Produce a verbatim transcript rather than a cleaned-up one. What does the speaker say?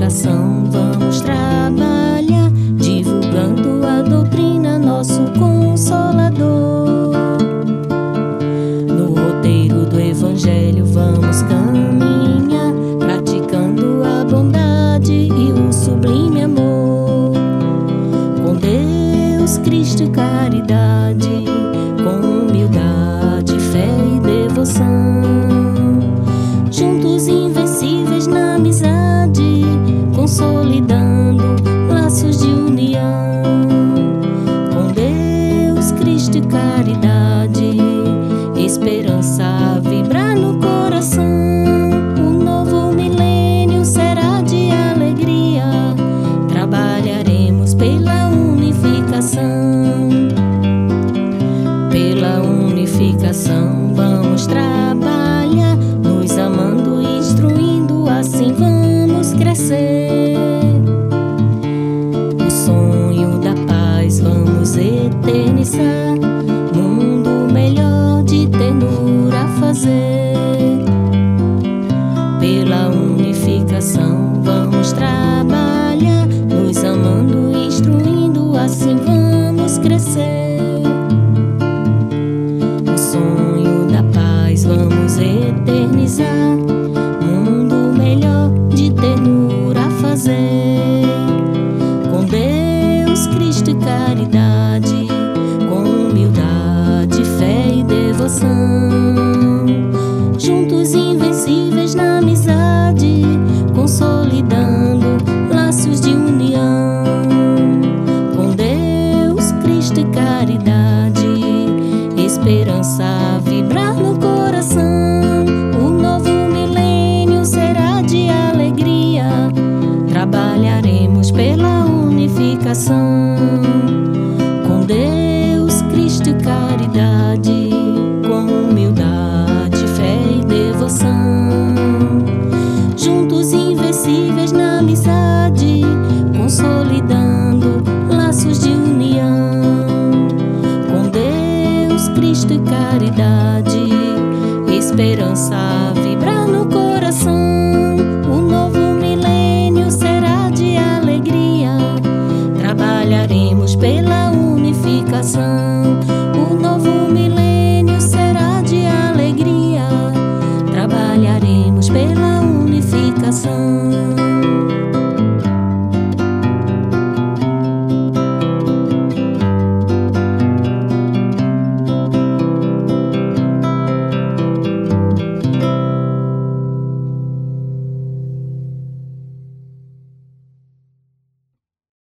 unificação vamos trabalhar, divulgando a doutrina, nosso Consolador. No roteiro do Evangelho vamos caminhar, praticando a bondade e o sublime amor. Com Deus, Cristo e caridade, com humildade, fé e devoção. Juntos invencíveis na amizade, consolidando laços de união. Com Deus, Cristo e caridade, esperança a vibrar no coração. O novo milênio será de alegria, trabalharemos pela unificação. Pela unificação vamos trabalhar, nos amando e instruindo, assim vamos crescer. O sonho da paz vamos eternizar, mundo melhor de ternura a fazer. Pela unificação vamos trabalhar, nos amando e instruindo, assim vamos crescer. O sonho da paz vamos eternizar, mundo melhor de ternura a fazer. Com Deus, Cristo e caridade, com humildade, fé e devoção. Juntos invencíveis na amizade, consolidando laços de união. Com Deus, Cristo e caridade, esperança a vibrar no coração. O novo milênio será de alegria, trabalharemos pela unificação. Com Deus, Cristo e caridade, com humildade, fé e devoção. Juntos invencíveis na amizade, consolidando